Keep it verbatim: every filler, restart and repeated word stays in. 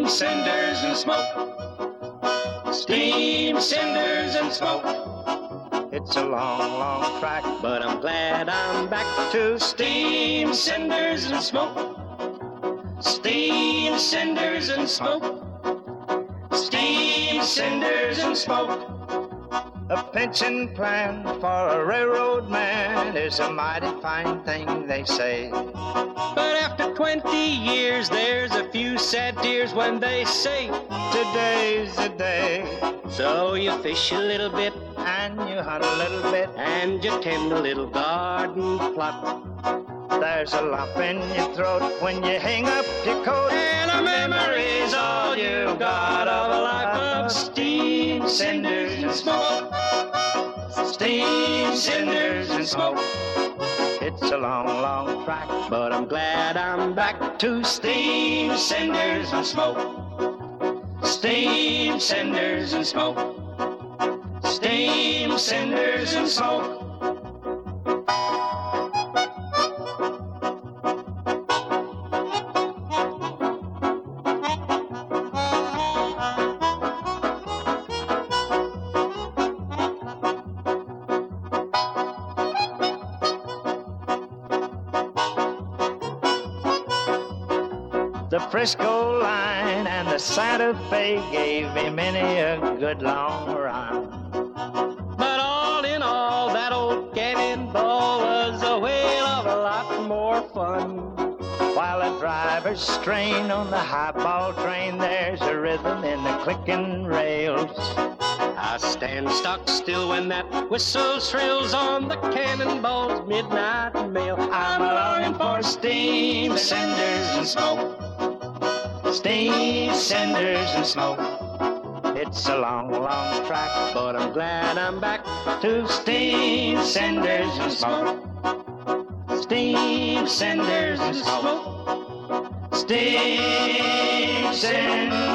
cinders, and smoke. Steam, cinders, and smoke. It's a long, long track, but I'm glad I'm back to steam, cinders, and smoke. Steam, cinders, and smoke. Steam, cinders, and smoke. A pension plan for a railroad man is a mighty fine thing, they say. But after twenty years, there's a few sad tears when they say, today's the day. So you fish a little bit, and you hunt a little bit, and you tend a little garden plot. There's a lump in your throat when you hang up your coat, and a memory's all you got of a life of steam, cinders, and smoke. Steam, cinders, and smoke. It's a long, long track, but I'm glad I'm back to steam, cinders, and smoke. Steam, cinders, and smoke. Steam, cinders, and smoke. The Frisco line and the Santa Fe gave him many a good long run. But all in all, that old cannonball was a whale of a lot more fun. While the drivers strain on the highball train, there's a rhythm in the clicking rails. I stand stock still when that whistle shrills on the cannonball's midnight mail. I'm longing for steam, cinders, and smoke. Steam, cinders, and smoke. It's a long, long track, but I'm glad I'm back to steam, cinders, and smoke. Steam, cinders, and smoke. Steam, cinders.